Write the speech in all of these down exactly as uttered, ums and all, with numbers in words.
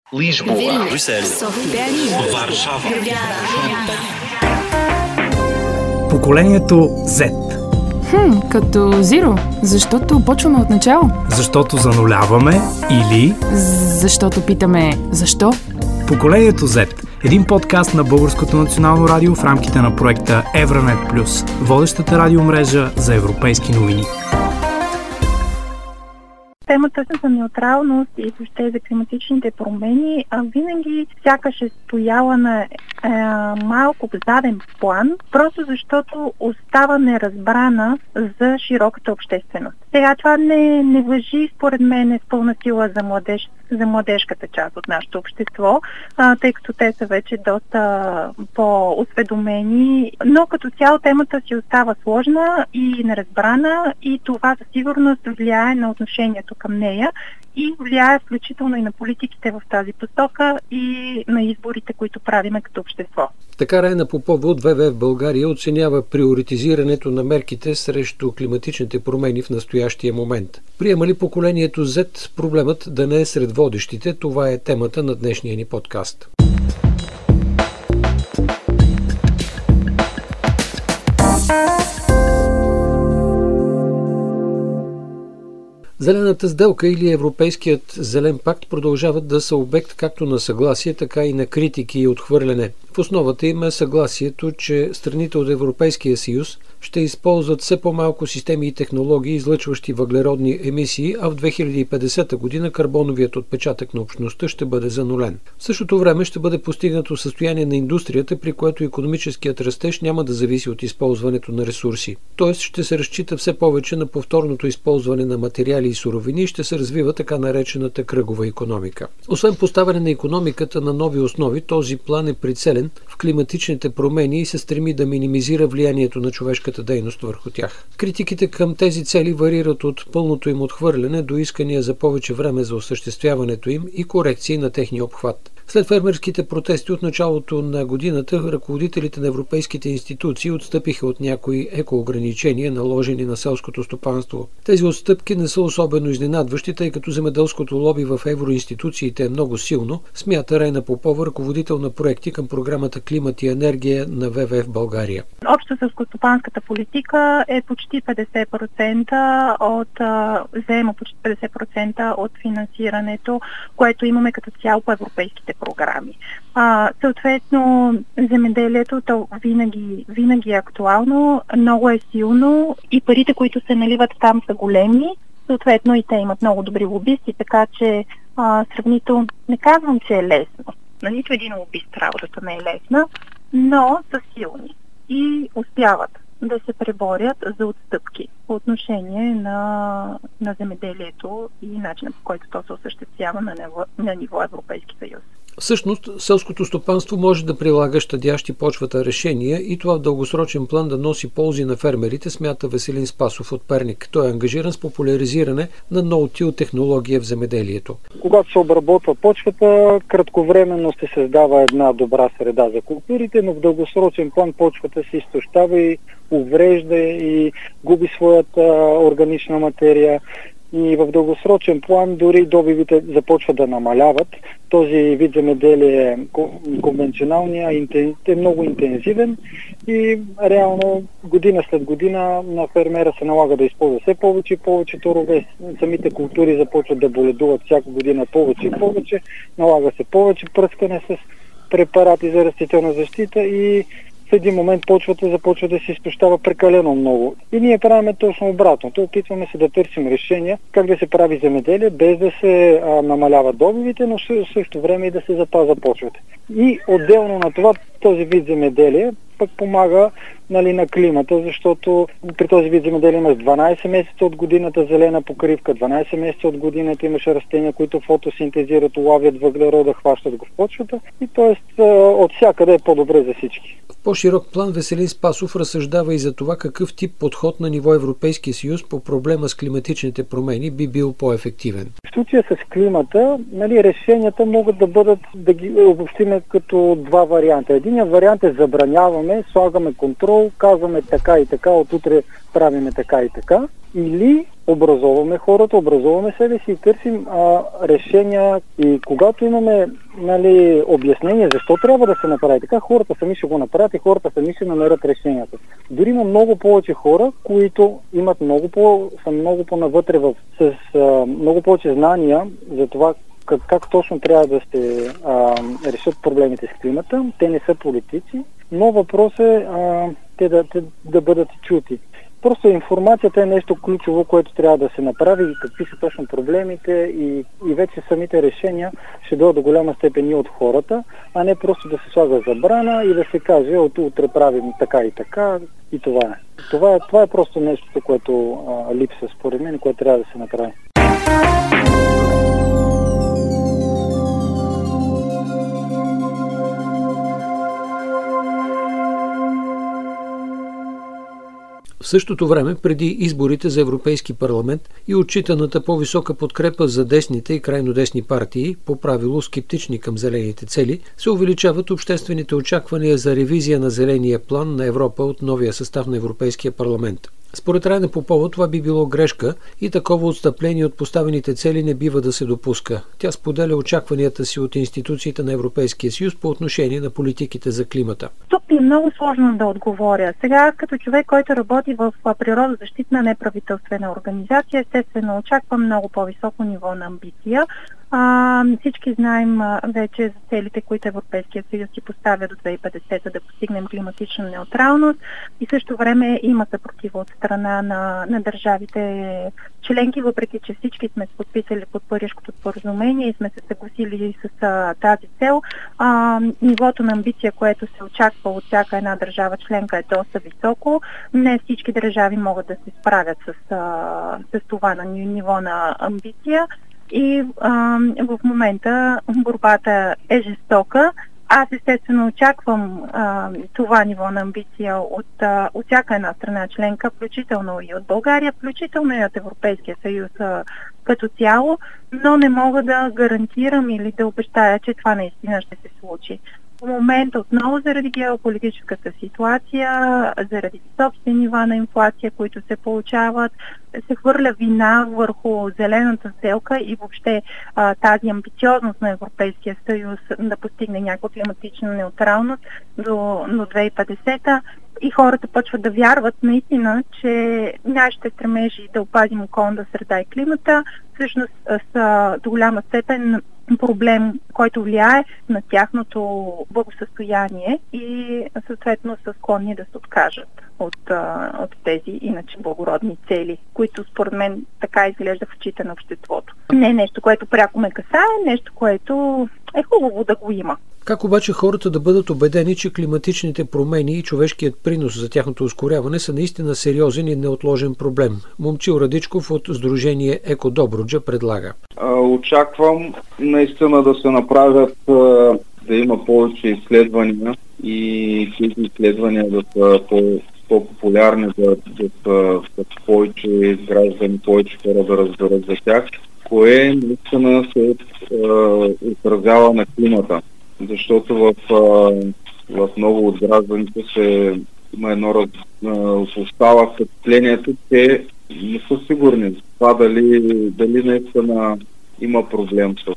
Lisboa, Брюксел, Варшава. Поколението Z. Хм, като Zero. Защото почваме от начало. Защото зануляваме или... Защото питаме защо? Поколението Z. Един подкаст на Българското национално радио в рамките на проекта Евранет Плюс, водещата радиомрежа за европейски новини. Темата за неутралност и въобще за климатичните промени а винаги сякаш е стояла на е, малко в заден план, просто защото остава неразбрана за широката общественост. Сега това не, не важи според мен с пълна сила за, младеж, за младежката част от нашето общество, а, тъй като те са вече доста по-осведомени, но като цяло темата си остава сложна и неразбрана и това със сигурност влияе на отношението към нея и влияе включително и на политиките в тази посока и на изборите, които правиме като общество. Така Райна Попова от ВВФ в България оценява приоритизирането на мерките срещу климатичните промени в настоящия момент. Приема ли поколението Z проблемът да не е сред водещите? Това е темата на днешния ни подкаст. Зелената сделка или Европейският зелен пакт продължават да са обект както на съгласие, така и на критики и отхвърляне. В основата им е съгласието, че страните от Европейския съюз ще използват все по-малко системи и технологии, излъчващи въглеродни емисии, а в две хиляди и петдесета година карбоновият отпечатък на общността ще бъде занулен. В същото време ще бъде постигнато състояние на индустрията, при което икономическият растеж няма да зависи от използването на ресурси. Тоест ще се разчита все повече на повторното използване на материали и суровини и ще се развива така наречената кръгова икономика. Освен поставяне на икономиката на нови основи, този план е прицелен в климатичните промени и се стреми да минимизира влиянието на човешката дейност върху тях. Критиките към тези цели варират от пълното им отхвърляне до искания за повече време за осъществяването им и корекции на техния обхват. След фермерските протести от началото на годината, ръководителите на европейските институции отстъпиха от някои екоограничения, наложени на селското стопанство. Тези отстъпки не са особено изненадващи, тъй като земеделското лоби в евроинституциите е много силно, смята Райна Попова, ръководител на проекти към програмата Климат и енергия на ВВФ в България. Общо селскостопанската политика е почти петдесет процента от, заема почти петдесет процента от финансирането, което имаме като цяло по европейските програми. А, съответно, земеделието то винаги, винаги е актуално, много е силно и парите, които се наливат там, са големи. Съответно и те имат много добри лобисти, така че а, сравнително не казвам, че е лесно. На нито един лобист работата не е лесна, но са силни и успяват да се преборят за отстъпки по отношение на, на земеделието и начинът, по който то се осъществява на ниво, на ниво Европейски съюз. Всъщност, селското стопанство може да прилага щадящи почвата решения и това в дългосрочен план да носи ползи на фермерите, смята Веселин Спасов от Перник. Той е ангажиран с популяризиране на ноутил технология в земеделието. Когато се обработва почвата, кратковременно се създава една добра среда за културите, но в дългосрочен план почвата се изтощава и уврежда и губи своята органична материя. И в дългосрочен план дори добивите започват да намаляват. Този вид земеделие е конвенционалния, е много интензивен и реално година след година на фермера се налага да използва все повече и повече торове. Самите култури започват да боледуват всяка година повече и повече. Налага се повече пръскане с препарати за растителна защита и в един момент почвата започва да се изтощава прекалено много. И ние правим точно обратното. Опитваме се да търсим решения как да се прави земеделие, без да се а, намаляват добивите, но в същото време и да се запазва почвата. И отделно на това този вид земеделие пък помага, нали, на климата, защото при този вид земеделие имаш дванайсет месеца от годината зелена покривка, дванайсет месеца от годината имаш растения, които фотосинтезират, улавят въглерода, хващат го в почвата и т.е. от всякъде е по-добре за всички. В по-широк план Веселин Спасов разсъждава и за това какъв тип подход на ниво Европейски съюз по проблема с климатичните промени би бил по-ефективен. В случая с климата, нали, решенията могат да бъдат, да ги обобщиме като два варианта. Единият вариант е забраняваме, слагаме контрол, цел, казваме така и така, отутре правиме така и така, или образоваме хората, образоваме себе си и търсим а, решения. И когато имаме, нали, обяснение защо трябва да се направи така, хората сами ще го направят и хората сами ще намерят решенията. Дори има много повече хора, които имат много по, са много по-навътре в, с а, много повече знания за това как, как точно трябва да се а, решат проблемите с климата. Те не са политици, но въпрос е а, те да, те да бъдат чути. Просто информацията е нещо ключово, което трябва да се направи и какви са точно проблемите и, и вече самите решения ще дойдат до голяма степен и от хората, а не просто да се слага забрана и да се каже от утре правим така и така и това е. Това е, това е просто нещо, което а, липсва според мен и което трябва да се направи. В същото време, преди изборите за Европейски парламент и отчитаната по-висока подкрепа за десните и крайно десни партии, по правило скептични към зелените цели, се увеличават обществените очаквания за ревизия на зеления план на Европа от новия състав на Европейския парламент. Според Райна Попова това би било грешка и такова отстъпление от поставените цели не бива да се допуска. Тя споделя очакванията си от институциите на Европейския съюз по отношение на политиките за климата. Тук е много сложно да отговоря. Сега, като човек, който работи в природозащитна неправителствена организация, естествено очаквам много по-високо ниво на амбиция. А, всички знаем а, вече за целите, които Европейския съюз си поставя до две хиляди и петдесета да постигнем климатична неутралност и също време има съпротива от страна на, на държавите членки, въпреки че всички сме се подписали под Парижкото споразумение и сме се съгласили с а, тази цел. А, нивото на амбиция, което се очаква от всяка една държава членка е доста високо. Не всички държави могат да се справят с, а, с това на ниво на амбиция. И а, в момента борбата е жестока. Аз естествено очаквам а, това ниво на амбиция от, а, от всяка една страна членка, включително и от България, включително и от Европейския съюз а, като цяло, но не мога да гарантирам или да обещая, че това наистина ще се случи. В момента отново заради геополитическата ситуация, заради собствени нива на инфлация, които се получават, се хвърля вина върху зелената сделка и въобще а, тази амбициозност на Европейския съюз да постигне някаква климатична неутралност до, до две хиляди и петдесета. И хората почват да вярват наистина, че нашите стремежи да опазим околната среда и климата всъщност са до голяма степен проблем, който влияе на тяхното благосъстояние и съответно са склонни да се откажат от, от тези иначе благородни цели, които според мен така изглежда в очите на обществото. Не е нещо, което пряко ме касае, нещо, което е хубаво да го има. Как обаче хората да бъдат убедени, че климатичните промени и човешкият принос за тяхното ускоряване са наистина сериозен и неотложен проблем? Момчил Радичков от Сдружение Еко Добруджа предлага. Очаквам наистина да се направят, да има повече изследвания и тези изследвания да са по, по-популярни, да, да са да повече граждани, повече хора да разберат за тях, кое наистина се отразява на климата. Защото в, в много от гражданите се има едно остава впечатлението, че не са сигурни за това дали, дали наистина има проблем с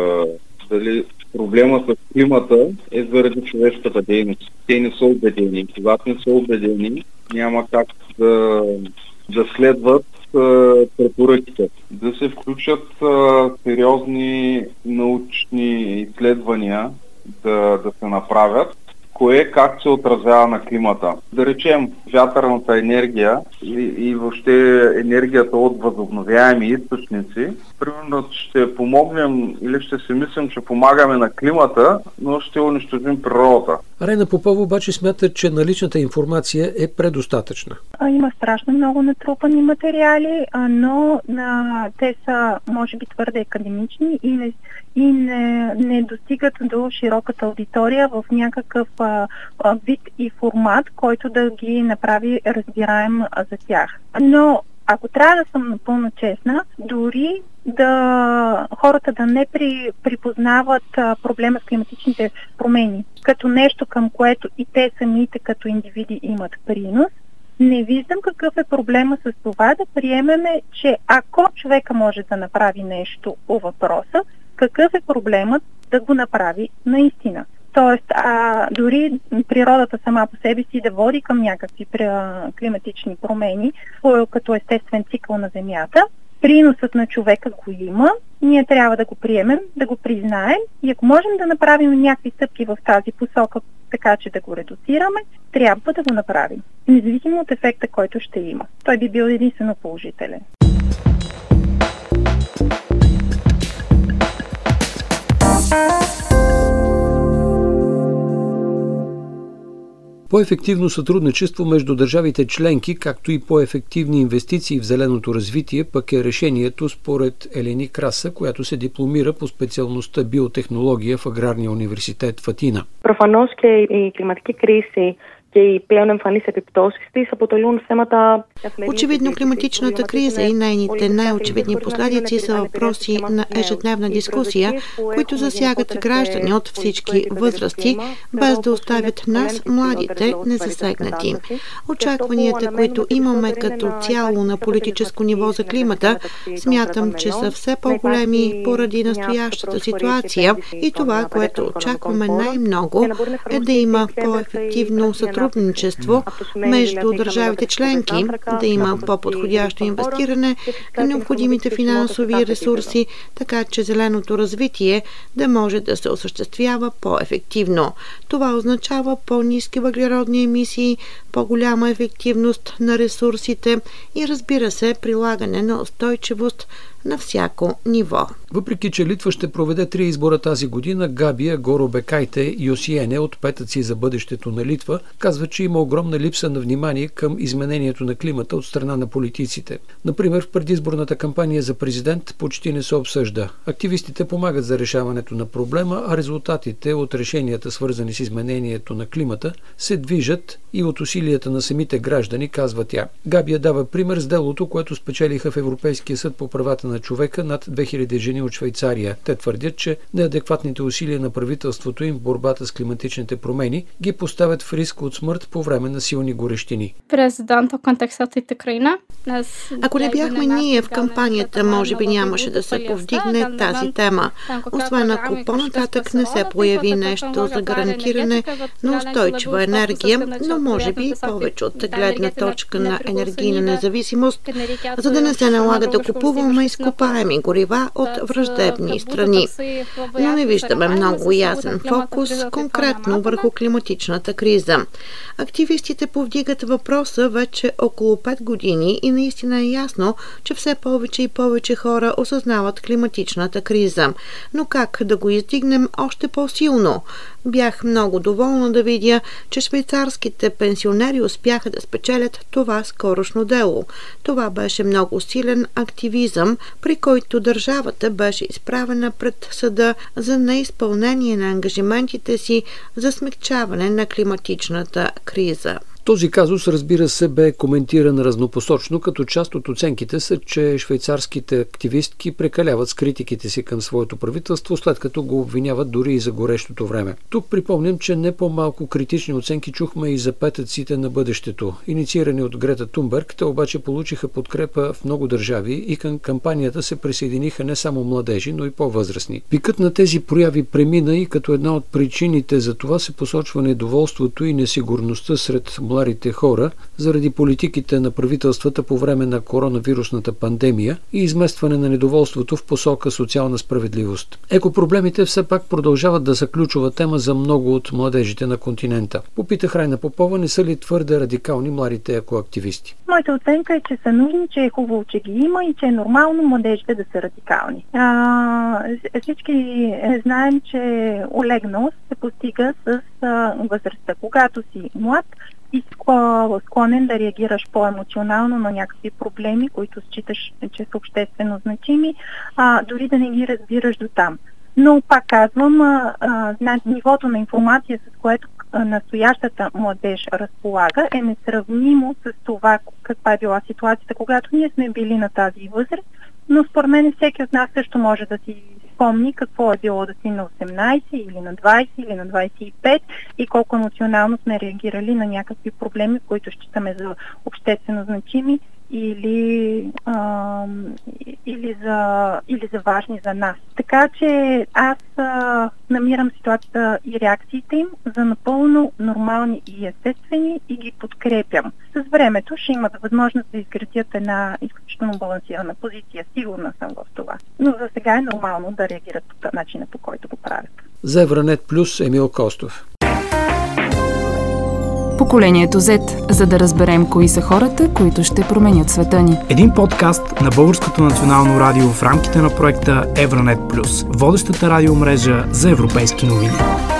дали проблема с климата е заради човешката дейност. Те не са убедени. Когато не са убедени, няма как да, да следват препоръките. Да се включат а, сериозни научни изследвания да, да се направят, кое как се отразява на климата. Да речем, вятърната енергия и, и въобще енергията от възобновяеми източници, примерно ще помогнем или ще си мислим, че помагаме на климата, но ще унищожим природата. Райна Попова обаче смята, че наличната информация е предостатъчна. Има страшно много натрупани материали, но а, те са, може би, твърде академични и не, и не, не достигат до широката аудитория в някакъв а, а, вид и формат, който да ги направи разбираем а, за тях. Но ако трябва да съм напълно честна, дори да хората да не при, припознават а, проблема с климатичните промени като нещо, към което и те самите като индивиди имат принос. Не виждам какъв е проблема с това да приемеме, че ако човека може да направи нещо по въпроса, какъв е проблемът да го направи наистина. Тоест, а, дори природата сама по себе си да води към някакви климатични промени, като естествен цикъл на Земята, приносът на човека го има, ние трябва да го приемем, да го признаем и ако можем да направим някакви стъпки в тази посока, така че да го редуцираме, трябва да го направим. Независимо от ефекта, който ще има. Той би бил единствено положителен. По-ефективно сътрудничество между държавите членки, както и по-ефективни инвестиции в зеленото развитие, пък е решението според Елени Краса, която се дипломира по специалността биотехнология в Аграрния университет в Атина. Προφανώς και η κλιματική κρίση και οι πλέον εμφανείς επιπτώσεις της αποτελούν θέματα... Очевидно климатичната криза и нейните най-очевидни последици са въпроси на ежедневна дискусия, които засягат граждани от всички възрасти, без да оставят нас, младите, незасегнати. Очакванията, които имаме като цяло на политическо ниво за климата, смятам, че са все по-големи поради настоящата ситуация и това, което очакваме най-много, е да има по-ефективно сътрудничество между държавите членки, да има по-подходящо инвестиране на необходимите финансови ресурси, така че зеленото развитие да може да се осъществява по-ефективно. Това означава по-ниски въглеродни емисии, по-голяма ефективност на ресурсите и, разбира се, прилагане на устойчивост на всяко ниво. Въпреки че Литва ще проведе три избора тази година, Габия Горобекайте Йосиене от Петъци за бъдещето на Литва казва, че има огромна липса на внимание към изменението на климата от страна на политиците. Например, в предизборната кампания за президент почти не се обсъжда. Активистите помагат за решаването на проблема, а резултатите от решенията, свързани с изменението на климата, се движат и от усилията на самите граждани, казва тя. Габия дава пример с делото, което спечелиха в Европейския съд по правата на човека над две хиляди жени от Швейцария. Те твърдят, че неадекватните усилия на правителството им в борбата с климатичните промени ги поставят в риск от смърт по време на силни горещини. Ако не бяхме ние в кампанията, може би нямаше да се повдигне тази тема. Освен ако по-нататък не се появи нещо за гарантиране на устойчива енергия, но може би повече от гледна точка на енергийна независимост, за да не се налага да купуваме изкопаеми горива от враждебни страни. Но не виждаме много ясен фокус конкретно върху климатичната криза. Активистите повдигат въпроса вече около пет години и наистина е ясно, че все повече и повече хора осъзнават климатичната криза. Но как да го издигнем още по-силно? Бях много доволна да видя, че швейцарските пенсионери успяха да спечелят това скорошно дело. Това беше много силен активизъм, при който държавата беше изправена пред съда за неизпълнение на ангажиментите си за смекчаване на климатичната криза. Този казус, разбира се, бе коментиран разнопосочно, като част от оценките са, че швейцарските активистки прекаляват с критиките си към своето правителство, след като го обвиняват дори и за горещото време. Тук припомням, че не по-малко критични оценки чухме и за петъците на бъдещето. Инициирани от Грета Тунберг, те обаче получиха подкрепа в много държави и към кампанията се присъединиха не само младежи, но и по-възрастни. Пикът на тези прояви премина и като една от причините за това се посочва недоволството и несигурността сред младите хора заради политиките на правителствата по време на коронавирусната пандемия и изместване на недоволството в посока социална справедливост. Екопроблемите все пак продължават да са ключова тема за много от младежите на континента. Попитах Райна Попова, не са ли твърде радикални младите екоактивисти? Моята оценка е, че са нужни, че е хубаво, че ги има и че е нормално младежите да са радикални. А, всички знаем, че олегност се постига с а, възрастта. Когато си млад, и склонен да реагираш по-емоционално на някакви проблеми, които считаш, че са обществено значими, а, дори да не ги разбираш до там. Но пак казвам, а, а, на нивото на информация, с което а, настоящата младеж разполага, е несравнимо с това каква е била ситуацията, когато ние сме били на тази възраст, но според мен всеки от нас също може да си спомни какво е било да си на осемнайсет или на двайсет или на двайсет и пет и колко емоционално сме реагирали на някакви проблеми, които считаме за обществено значими или, а, или, за, или за важни за нас. Така че аз а, намирам ситуацията и реакциите им за напълно нормални и естествени и ги подкрепям. С времето ще имат възможност да изградят една изключително балансирана позиция. Сигурна съм в това. Но за сега е нормално да реагират по начина, по който го правят. За Евранет Плюс, Емил Костов. Поколението Z, за да разберем кои са хората, които ще променят света ни. Един подкаст на Българското национално радио в рамките на проекта Евранет Плюс, водещата радиомрежа за европейски новини.